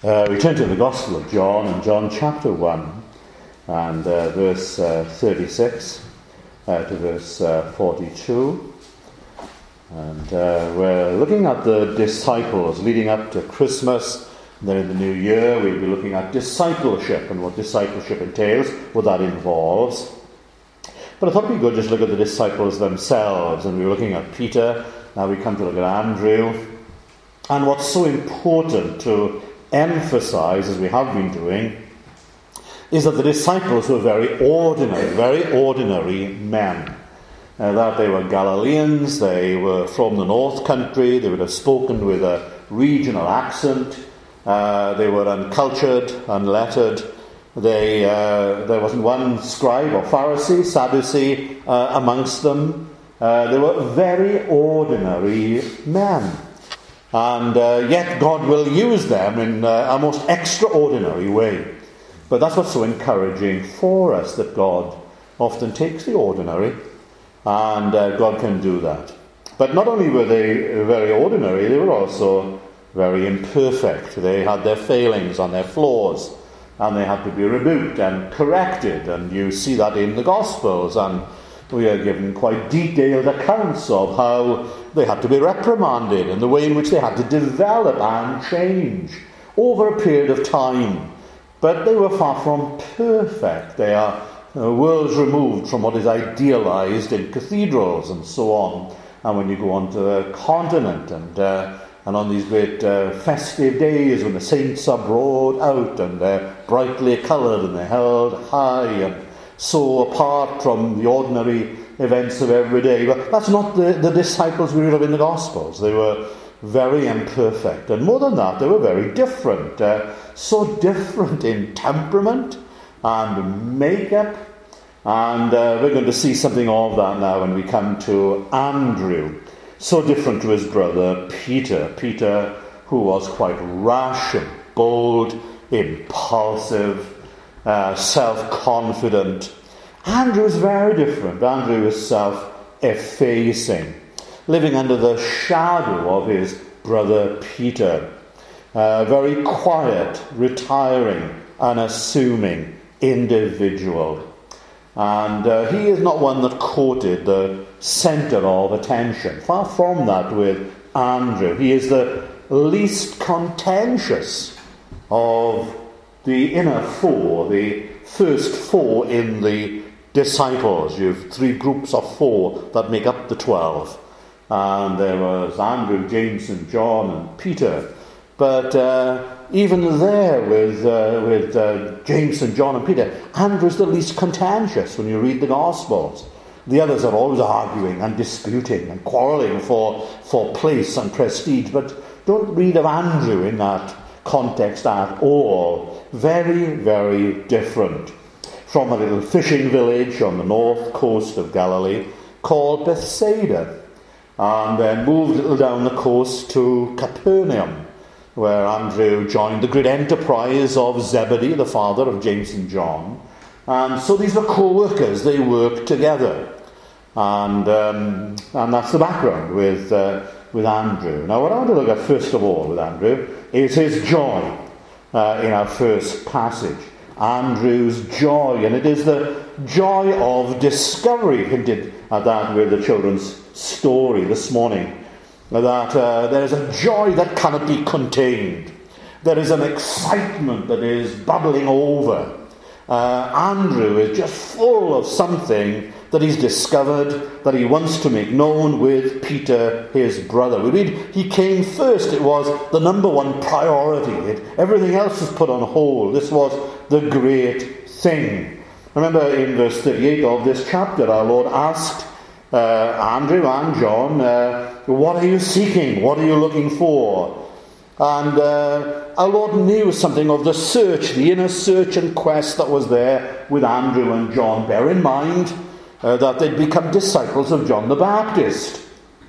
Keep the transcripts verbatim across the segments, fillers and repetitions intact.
Uh, we turn to the Gospel of John, and John chapter one, and uh, verse uh, thirty-six uh, to verse uh, forty-two. And uh, we're looking at the disciples leading up to Christmas. And then in the new year, we'll be looking at discipleship and what discipleship entails, what that involves. But I thought it'd be good just to look at the disciples themselves. And we were looking at Peter. Now we come to look at Andrew. And what's so important to emphasize, as we have been doing, is that the disciples were very ordinary, very ordinary men. Uh, that they were Galileans, they were from the north country, they would have spoken with a regional accent, uh, they were uncultured, unlettered, they, uh, there wasn't one scribe or Pharisee, Sadducee uh, amongst them. Uh, they were very ordinary men. And uh, yet God will use them in uh, a most extraordinary way. But that's what's so encouraging for us, that God often takes the ordinary, and uh, God can do that. But not only were they very ordinary, they were also very imperfect. They had their failings and their flaws, and they had to be rebuked and corrected. And you see that in the Gospels, and we are given quite detailed accounts of how they had to be reprimanded and the way in which they had to develop and change over a period of time. But they were far from perfect. They are uh, worlds removed from what is idealized in cathedrals and so on. And when you go on to the continent and uh, and on these great uh, festive days when the saints are brought out and they're brightly coloured and they're held high and so apart from the ordinary events of every day. But that's not the, the disciples we read of in the Gospels. They were very imperfect. And more than that, they were very different. Uh, so different in temperament and makeup. And uh, we're going to see something of that now when we come to Andrew. So different to his brother Peter. Peter, who was quite rash and bold, impulsive, Uh, self-confident. Andrew is very different. Andrew is self-effacing, living under the shadow of his brother Peter. Uh, very quiet, retiring, unassuming individual. And uh, he is not one that courted the centre of attention. Far from that with Andrew. He is the least contentious of the inner four, the first four in the disciples. You have three groups of four that make up the twelve. And there was Andrew, James, and John, and Peter. But uh, even there with, uh, with uh, James and John and Peter, Andrew's the least contentious when you read the Gospels. The others are always arguing and disputing and quarrelling for, for place and prestige. But don't read of Andrew in that context at all. Very, very different from a little fishing village on the north coast of Galilee called Bethsaida, and then moved a little down the coast to Capernaum, where Andrew joined the great enterprise of Zebedee, the father of James and John. And so these were co-workers. They worked together, and um, and that's the background with uh, with Andrew. Now, what I want to look at first of all with Andrew is his joy. Uh, in our first passage, Andrew's joy, and it is the joy of discovery. Hinted at that with the children's story this morning, that uh, there is a joy that cannot be contained. There is an excitement that is bubbling over. Uh, Andrew is just full of something that he's discovered, that he wants to make known with Peter, his brother. We read, he came first. It was the number one priority. It, everything else was put on hold. This was the great thing. Remember in verse thirty-eight of this chapter, our Lord asked uh, Andrew and John, uh, what are you seeking? What are you looking for? And uh, our Lord knew something of the search, the inner search and quest that was there with Andrew and John. Bear in mind Uh, that they'd become disciples of John the Baptist.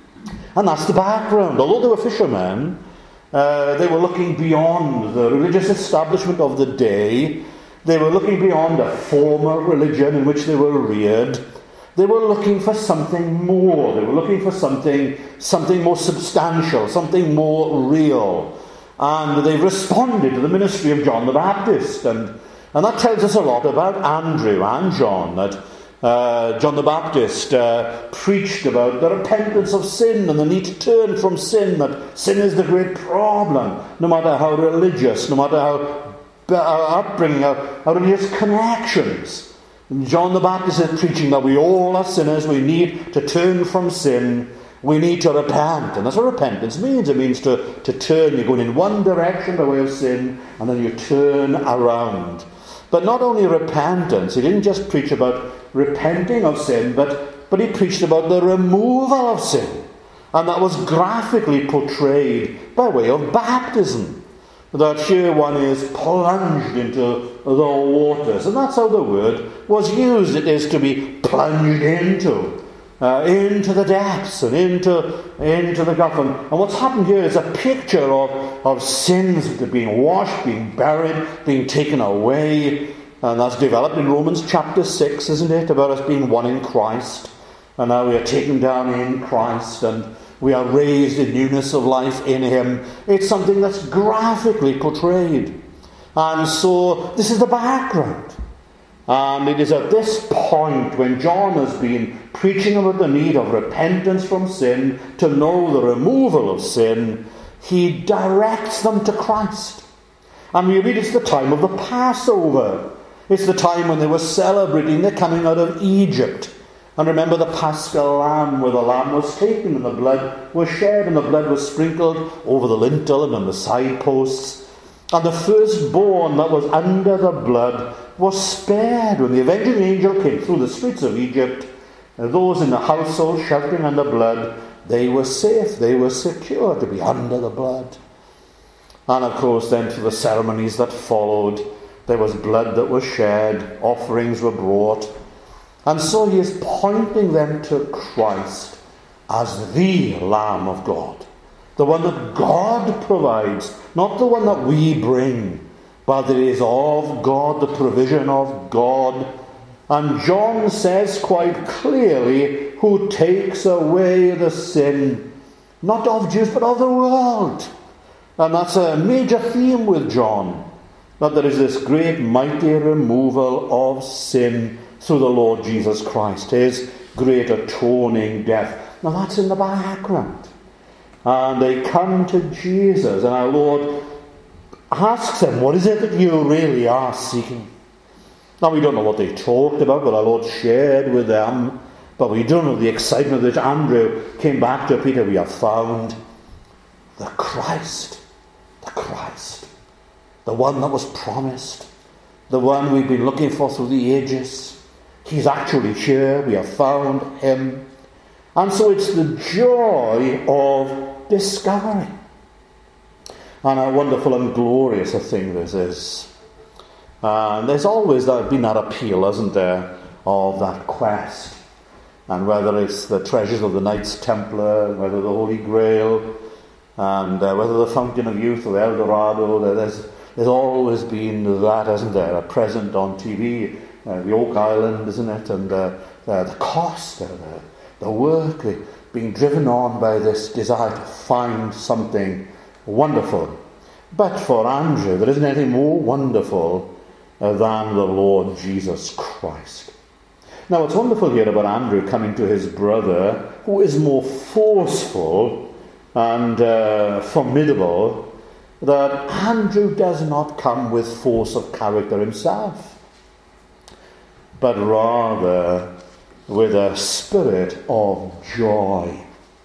And that's the background. Although they were fishermen, uh, they were looking beyond the religious establishment of the day. They were looking beyond a formal religion in which they were reared. They were looking for something more. They were looking for something, something more substantial, something more real. And they've responded to the ministry of John the Baptist. And, and that tells us a lot about Andrew and John, that uh, John the Baptist uh, preached about the repentance of sin and the need to turn from sin, that sin is the great problem, no matter how religious, no matter how our upbringing, our, our religious connections. And John the Baptist is preaching that we all are sinners, we need to turn from sin, we need to repent. And that's what repentance means. It means to, to turn. You're going in one direction by way of sin, and then you turn around. But not only repentance, he didn't just preach about repenting of sin, but, but he preached about the removal of sin. And that was graphically portrayed by way of baptism. That here one is plunged into the waters. And that's how the word was used. It is to be plunged into. Uh, into the depths and into, into the gulf. And, and what's happened here is a picture of, of sins being washed, being buried, being taken away. And that's developed in Romans chapter six, isn't it? About us being one in Christ. And now we are taken down in Christ, and we are raised in newness of life in him. It's something that's graphically portrayed. And so this is the background. And it is at this point, when John has been preaching about the need of repentance from sin, to know the removal of sin, he directs them to Christ. And we read it's the time of the Passover. It's the time when they were celebrating their coming out of Egypt. And remember the Paschal lamb, where the lamb was taken and the blood was shed and the blood was sprinkled over the lintel and on the side posts. And the firstborn that was under the blood was spared when the avenging angel came through the streets of Egypt. And those in the household sheltering under blood, they were safe, they were secure to be under the blood. And of course then for the ceremonies that followed, there was blood that was shed, offerings were brought. And so he is pointing them to Christ as the Lamb of God. The one that God provides, not the one that we bring, but it is of God, the provision of God. And John says quite clearly, who takes away the sin, not of Jews, but of the world. And that's a major theme with John, that there is this great mighty removal of sin through the Lord Jesus Christ, his great atoning death. Now that's in the background. And they come to Jesus, and our Lord asks them, what is it that you really are seeking? Now we don't know what they talked about, but our Lord shared with them. But we don't know the excitement that Andrew came back to Peter. We have found the Christ, the Christ, the one that was promised, the one we've been looking for through the ages. He's actually here. We have found him. And so it's the joy of discovery. And how wonderful and glorious a thing this is. And there's always that, been that appeal, hasn't there, of that quest. And whether it's the treasures of the Knights Templar, whether the Holy Grail, and uh, whether the Fountain of Youth or the El Dorado, there's, there's always been that, hasn't there, a present on T V, uh, the Oak Island, isn't it, and uh, uh, the cost, uh, the, the work, uh, being driven on by this desire to find something wonderful. But for Andrew, there isn't anything more wonderful uh, than the Lord Jesus Christ. Now, what's wonderful here about Andrew coming to his brother, who is more forceful and uh, formidable, that Andrew does not come with force of character himself, but rather with a spirit of joy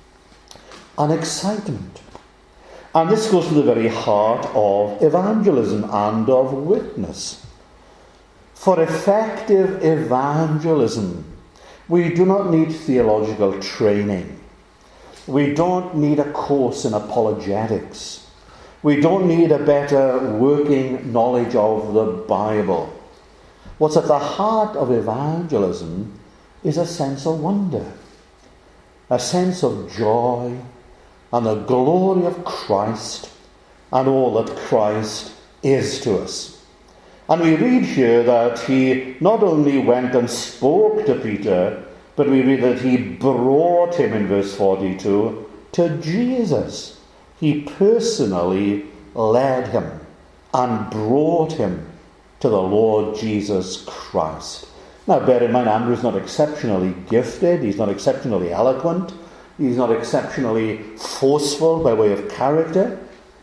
and excitement. And this goes to the very heart of evangelism and of witness. For effective evangelism, we do not need theological training. We don't need a course in apologetics. We don't need a better working knowledge of the Bible. What's at the heart of evangelism is a sense of wonder, a sense of joy, and the glory of Christ and all that Christ is to us. And we read here that he not only went and spoke to Peter, but we read that he brought him, in verse forty-two, to Jesus. He personally led him and brought him to the Lord Jesus Christ. Now, bear in mind, Andrew's not exceptionally gifted. He's not exceptionally eloquent. He's not exceptionally forceful by way of character.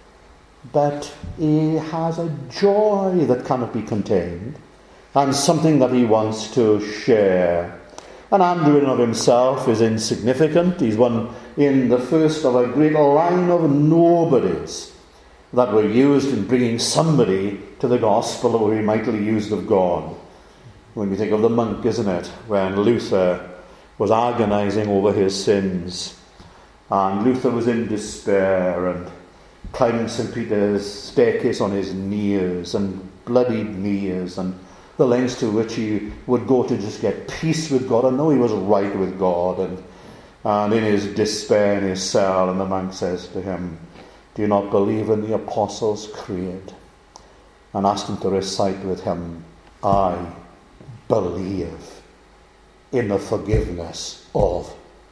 But he has a joy that cannot be contained, and something that he wants to share. And Andrew in and of himself is insignificant. He's one in the first of a great line of nobodies that were used in bringing somebody to the gospel that were mightily used of God. When we think of the monk, isn't it, when Luther was agonizing over his sins, and Luther was in despair and climbing Saint Peter's staircase on his knees and bloodied knees, and the lengths to which he would go to just get peace with God and know he was right with God, and, and in his despair in his cell, and the monk says to him, "Do you not believe in the Apostles' Creed?" And asked him to recite with him, "I believe in the forgiveness of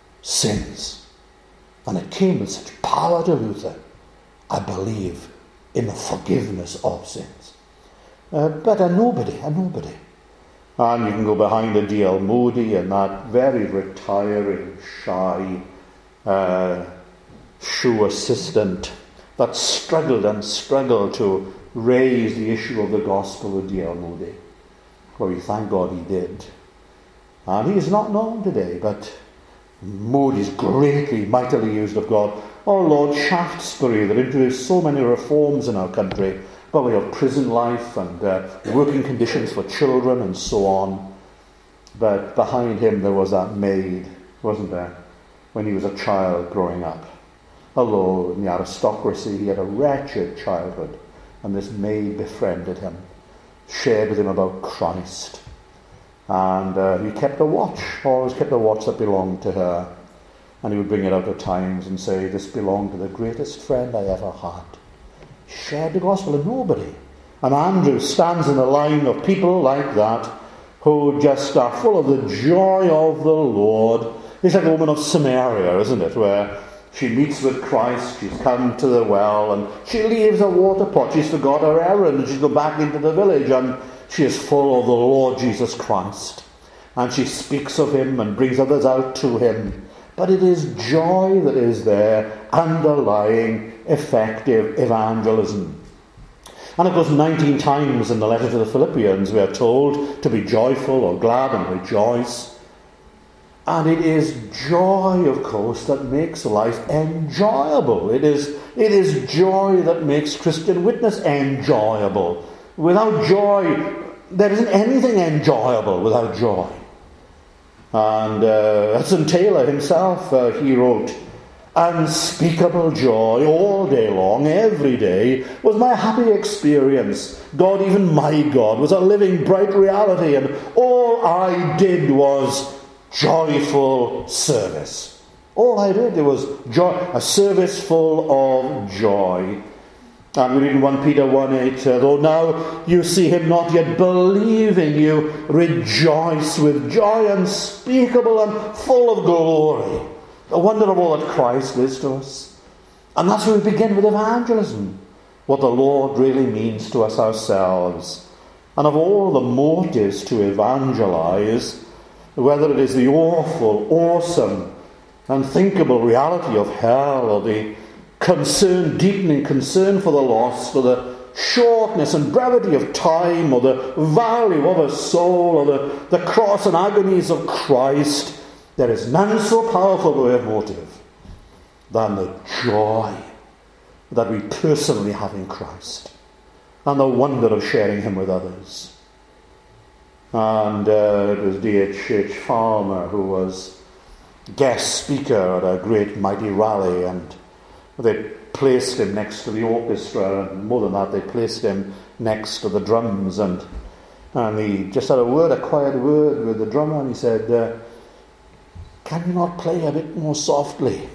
sins." And it came with such power to Luther. I believe in the forgiveness of sins. Uh, but a nobody, a nobody. And you can go behind a D L Moody and that very retiring, shy uh, shoe assistant that struggled and struggled to raise the issue of the gospel with D L Moody. Well, we thank God he did. And he is not known today, but Moody's greatly, mightily used of God. Or Lord Shaftesbury, that introduced so many reforms in our country by way of prison life and uh, working conditions for children and so on. But behind him there was that maid, wasn't there, when he was a child growing up. Although in the aristocracy he had a wretched childhood, and this maid befriended him, shared with him about Christ. And uh, he kept a watch, always kept a watch that belonged to her. And he would bring it out at times and say, "This belonged to the greatest friend I ever had." He shared the gospel with nobody. And Andrew stands in a line of people like that who just are full of the joy of the Lord. It's like a woman of Samaria, isn't it, where she meets with Christ, she's come to the well, and she leaves her water pot. She's forgot her errand, and she's gone back into the village, and she is full of the Lord Jesus Christ. And she speaks of him and brings others out to him. But it is joy that is there, underlying effective evangelism. And of course, nineteen times in the letter to the Philippians, we are told to be joyful or glad and rejoice. And it is joy, of course, that makes life enjoyable. It is, it is joy that makes Christian witness enjoyable. Without joy, there isn't anything enjoyable without joy. And uh, Hudson Taylor himself, uh, he wrote, "Unspeakable joy all day long, every day, was my happy experience. God, even my God, was a living, bright reality, and all I did was joyful service." All I did, there was joy, a service full of joy. And we read in First Peter one eight, "Though now you see him not yet, believing, you rejoice with joy unspeakable and full of glory." The wonder of all that Christ is to us. And that's where we begin with evangelism. What the Lord really means to us ourselves. And of all the motives to evangelize, whether it is the awful, awesome, unthinkable reality of hell, or the concern, deepening concern for the lost, or the shortness and brevity of time, or the value of a soul, or the, the cross and agonies of Christ, there is none so powerful by way of motive than the joy that we personally have in Christ, and the wonder of sharing him with others. And uh, it was D H H Farmer who was guest speaker at a great mighty rally, and they placed him next to the orchestra, and more than that, they placed him next to the drums, and and he just had a word, a quiet word with the drummer, and he said, uh, "Can you not play a bit more softly?"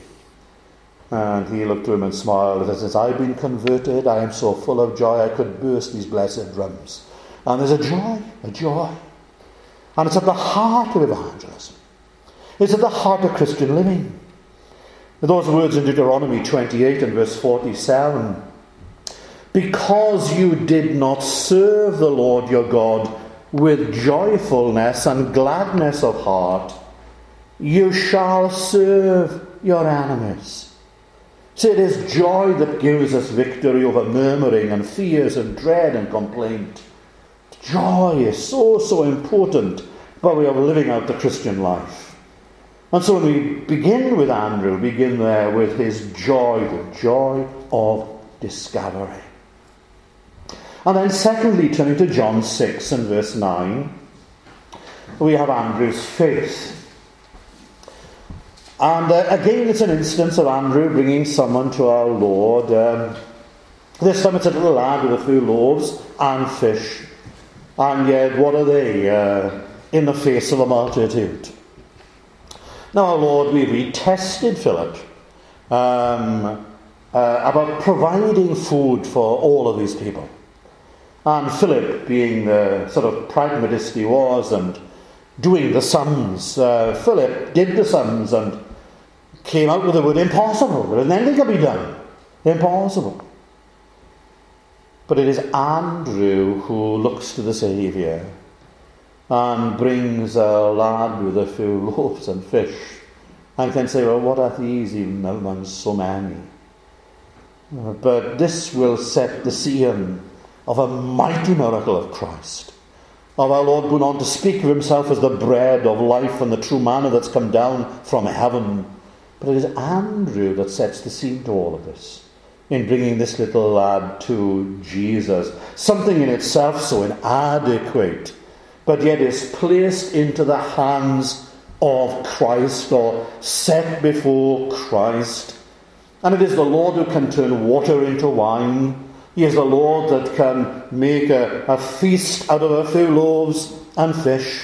And he looked to him and smiled and said, "Since I've been converted, I am so full of joy I could burst these blessed drums." And there's a joy, a joy. And it's at the heart of evangelism. It's at the heart of Christian living. Those words in Deuteronomy twenty-eight and verse forty-seven, because you did not serve the Lord your God with joyfulness and gladness of heart, you shall serve your enemies. So it is joy that gives us victory over murmuring and fears and dread and complaint. Joy is so, so important by way of living out the Christian life. And so when we begin with Andrew, we begin there with his joy, the joy of discovery. And then secondly, turning to John six and verse nine, we have Andrew's faith. And uh, again, it's an instance of Andrew bringing someone to our Lord. Um, this time it's a little lad with a few loaves and fish. And yet, what are they uh, in the face of a multitude? Now, our Lord, we retested Philip um, uh, about providing food for all of these people. And Philip, being the sort of pragmatist he was and doing the sums, uh, Philip did the sums and came out with the word impossible. There isn't anything can be done. Impossible. But it is Andrew who looks to the Saviour and brings a lad with a few loaves and fish and can say, well, what are these even among so many? But this will set the scene of a mighty miracle of Christ, of our Lord going on to speak of himself as the bread of life and the true manna that's come down from heaven. But it is Andrew that sets the scene to all of this in bringing this little lad to Jesus. Something in itself so inadequate, but yet is placed into the hands of Christ or set before Christ. And it is the Lord who can turn water into wine. He is the Lord that can make a, a feast out of a few loaves and fish.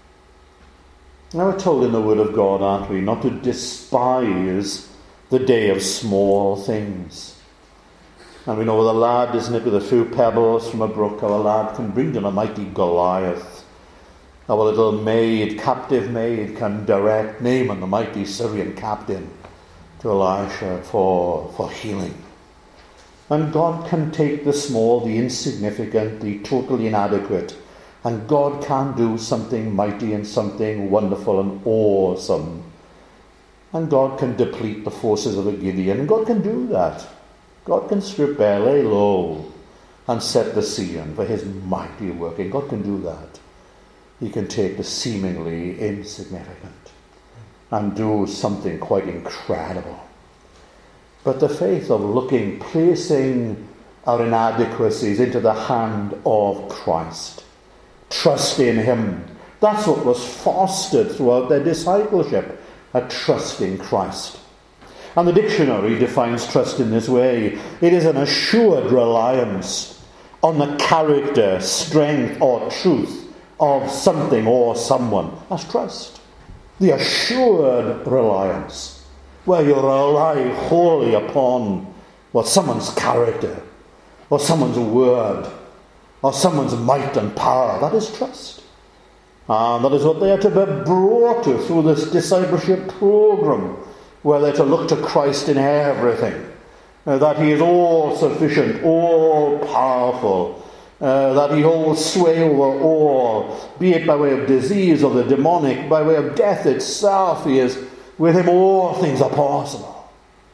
Now we're told in the Word of God, aren't we, not to despise the day of small things. And we know with a lad, isn't it, with a few pebbles from a brook, how a lad can bring down a mighty Goliath. Our little maid, captive maid, can direct Naaman, the mighty Syrian captain, to Elisha for, for healing. And God can take the small, the insignificant, the totally inadequate, and God can do something mighty and something wonderful and awesome. And God can deplete the forces of a Gideon, and God can do that. God can strip bare, lay low, and set the scene for his mighty work. And God can do that. He can take the seemingly insignificant and do something quite incredible. But the faith of looking, placing our inadequacies into the hand of Christ, trust in him, that's what was fostered throughout their discipleship, a trust in Christ. And the dictionary defines trust in this way. It is an assured reliance on the character, strength, or truth of something or someone. That's trust. The assured reliance, where you rely wholly upon what someone's character, or someone's word, or someone's might and power. That is trust. And that is what they are to be brought to through this discipleship program, where they're to look to Christ in everything. Uh, that he is all sufficient, all powerful, uh, that he holds sway over all, be it by way of disease or the demonic, by way of death itself. He is, with him all things are possible.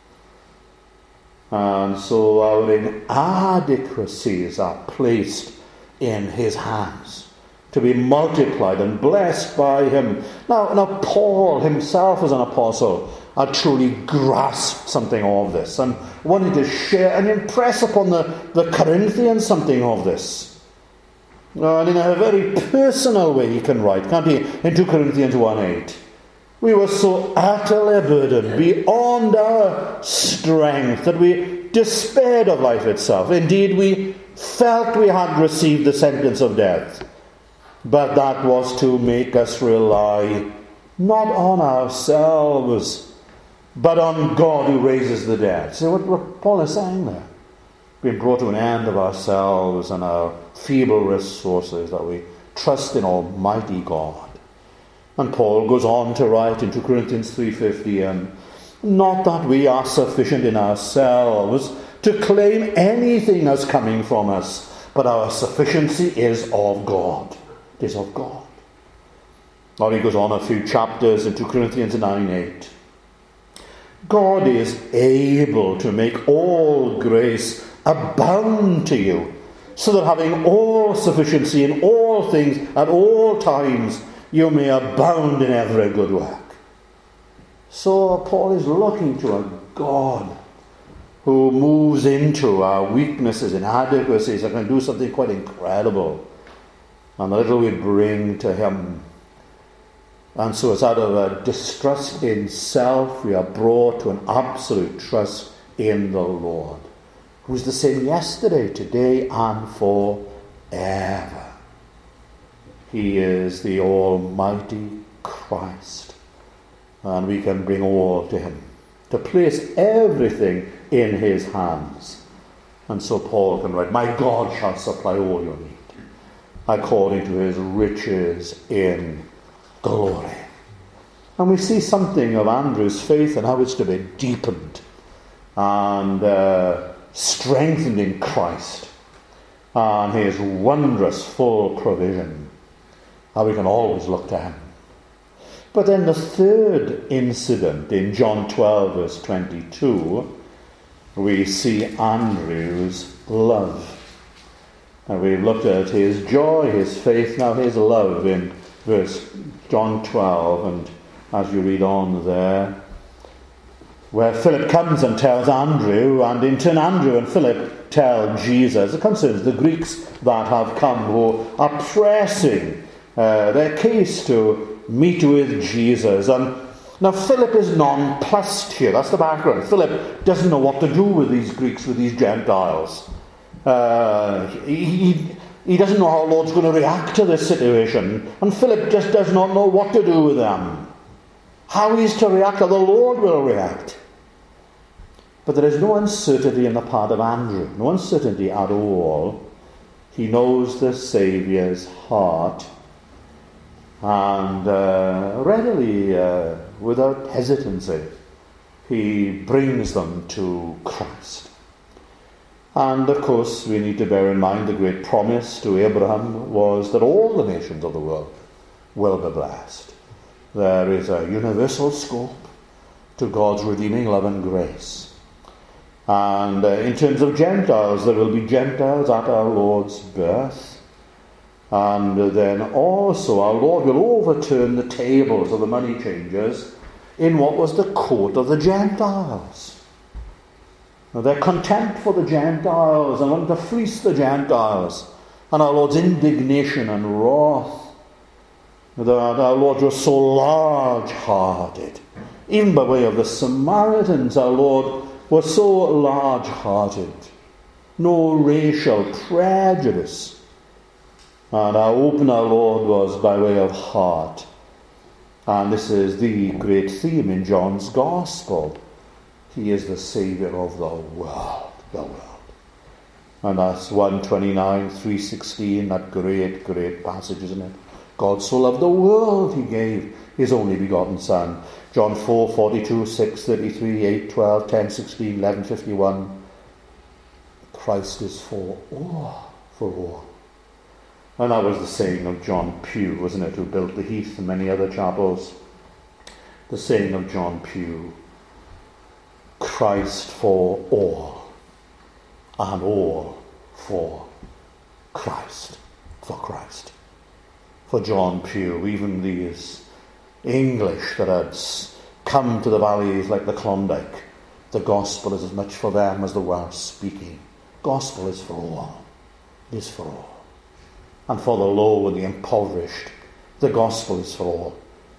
And so our inadequacies are placed in his hands, to be multiplied and blessed by him. Now, now Paul himself as an apostle had truly grasped something of this and wanted to share and impress upon the, the Corinthians something of this. Uh, and in a very personal way he can write, can't he? In two Corinthians one eight. We were so utterly burdened beyond our strength that we despaired of life itself. Indeed, we felt we had received the sentence of death. But that was to make us rely not on ourselves, but on God who raises the dead. See what, what Paul is saying there? Being brought to an end of ourselves and our feeble resources, that we trust in Almighty God. And Paul goes on to write in two Corinthians three fifty, and not that we are sufficient in ourselves to claim anything as coming from us, but our sufficiency is of God. It is of God. Now he goes on a few chapters in two Corinthians nine eight. God is able to make all grace abound to you, so that having all sufficiency in all things at all times, you may abound in every good work. So Paul is looking to a God who moves into our weaknesses, inadequacies, and can do something quite incredible. And the little we bring to him. And so it's out of a distrust in self, we are brought to an absolute trust in the Lord, who is the same yesterday, today, and forever. He is the Almighty Christ. And we can bring all to him, to place everything in his hands. And so Paul can write, my God shall supply all your need, according to his riches in glory. And we see something of Andrew's faith and how it's to be deepened and uh, strengthened in Christ and his wondrous full provision. How we can always look to him. But then the third incident in John twelve verse twenty-two, we see Andrew's love. And we've looked at his joy, his faith, now his love in verse John twelve, and as you read on there, where Philip comes and tells Andrew, and in turn Andrew and Philip tell Jesus. It concerns the Greeks that have come who are pressing uh, their case to meet with Jesus. And now Philip is nonplussed here. That's the background. Philip doesn't know what to do with these Greeks, with these Gentiles. Uh, he, he, he doesn't know how the Lord's going to react to this situation. And Philip just does not know what to do with them. How he's to react, how the Lord will react. But there is no uncertainty in the part of Andrew. No uncertainty at all. He knows the Saviour's heart. And uh, readily, uh, without hesitancy, he brings them to Christ. And of course, we need to bear in mind the great promise to Abraham was that all the nations of the world will be blessed. There is a universal scope to God's redeeming love and grace. And uh, in terms of Gentiles, there will be Gentiles at our Lord's birth. And then also our Lord will overturn the tables of the money changers in what was the court of the Gentiles. Now, their contempt for the Gentiles and wanting to fleece the Gentiles, and our Lord's indignation and wrath, that our Lord was so large-hearted. Even by way of the Samaritans, our Lord was so large-hearted. No racial prejudice. And how open our Lord was by way of heart. And this is the great theme in John's Gospel. He is the Saviour of the world. The world. And that's one twenty-nine, three sixteen, that great, great passage, isn't it? God so loved the world, he gave his only begotten Son. John four, forty-two, six, thirty-three, eight, twelve, ten, sixteen, eleven, fifty-one. Christ is for all, for all. And that was the saying of John Pugh, wasn't it, who built the Heath and many other chapels. The saying of John Pugh, Christ for all, and all for Christ, for Christ. For John Pugh, even these English that had come to the valleys like the Klondike, the gospel is as much for them as the Welsh speaking. Gospel is for all. It is for all. And for the low and the impoverished, the gospel is for all.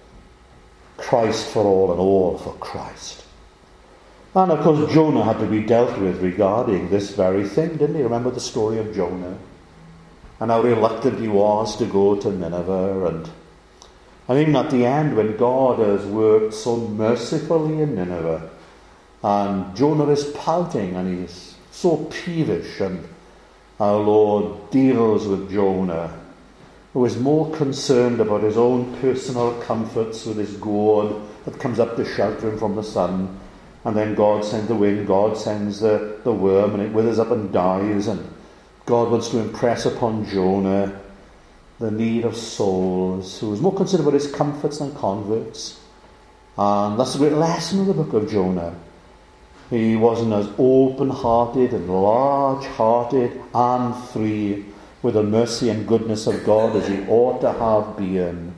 Christ for all and all for Christ. And of course Jonah had to be dealt with regarding this very thing, didn't he? Remember the story of Jonah? And how reluctant he was to go to Nineveh. And, and even at the end, when God has worked so mercifully in Nineveh, and Jonah is pouting and he's so peevish, and our Lord deals with Jonah, who is more concerned about his own personal comforts with his gourd that comes up to shelter him from the sun, And then God sends the wind, God sends the, the worm, and it withers up and dies. And God wants to impress upon Jonah the need of souls, who was more concerned about his comforts than converts. And that's a great lesson of the book of Jonah. He wasn't as open-hearted and large-hearted and free with the mercy and goodness of God as he ought to have been.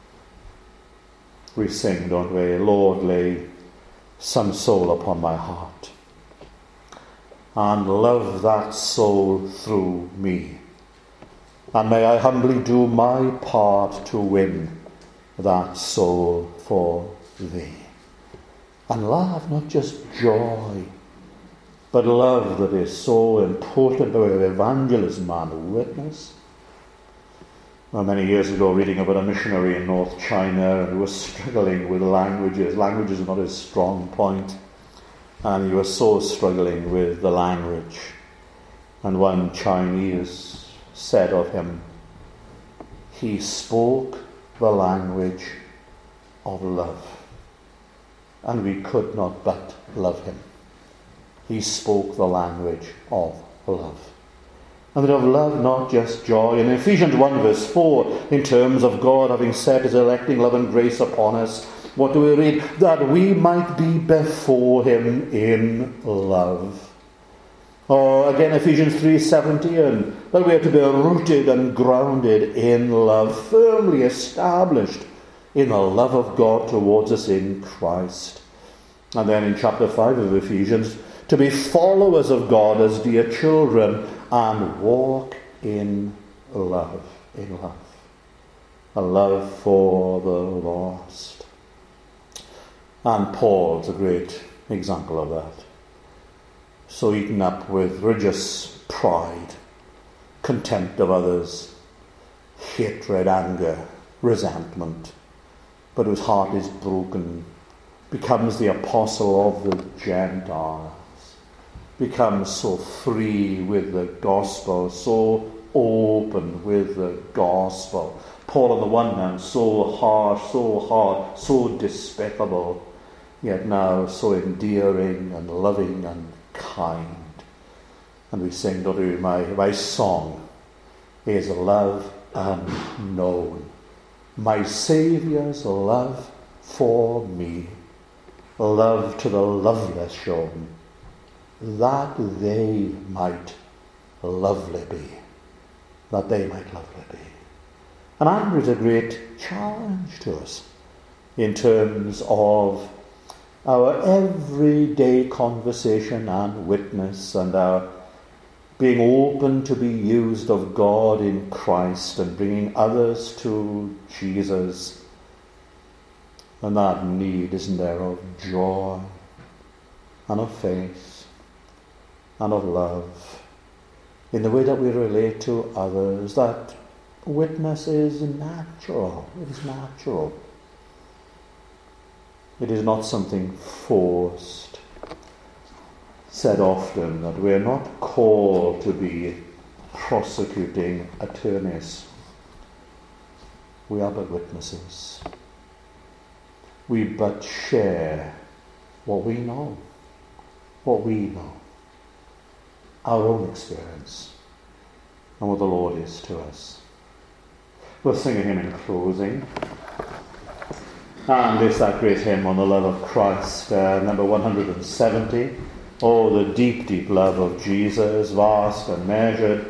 We sing, don't we? Lord, lay some soul upon my heart, and love that soul through me. And may I humbly do my part to win that soul for thee. And love, not just joy, but love that is so important to evangelism and witness. Well, many years ago, reading about a missionary in North China who was struggling with languages. Language is not his strong point, and he was so struggling with the language. And one Chinese said of him, he spoke the language of love. And we could not but love him. He spoke the language of love. And that of love, not just joy. In Ephesians one verse four, in terms of God having set his electing love and grace upon us, what do we read? That we might be before him in love. Or again, Ephesians three seventeen, that we are to be rooted and grounded in love, firmly established in the love of God towards us in Christ. And then in chapter five of Ephesians, to be followers of God as dear children and walk in love, in love. A love for the lost. And Paul's a great example of that. So eaten up with religious pride, contempt of others, hatred, anger, resentment, but whose heart is broken, becomes the apostle of the Gentiles, becomes so free with the gospel, so open with the gospel. Paul on the one hand, so harsh, so hard, so despicable, yet now so endearing and loving and kind. And we sing, don't we, my, my song is love unknown. My Saviour's love for me, love to the loveless shown, that they might lovely be, that they might lovely be. And Andrew is a great challenge to us in terms of our everyday conversation and witness, and our being open to be used of God in Christ and bringing others to Jesus. And that need, isn't there, of joy and of faith and of love in the way that we relate to others. That witness is natural. It is natural. It is not something forced. Said often that we are not called to be prosecuting attorneys. We are but witnesses. We but share what we know, what we know, our own experience, and what the Lord is to us. We'll sing a hymn in closing. And it's that great hymn on the love of Christ, uh, number one hundred seventy. Oh, the deep, deep love of Jesus, vast, unmeasured,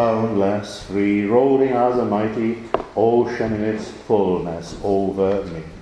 boundless, free, rolling as a mighty ocean in its fullness over me.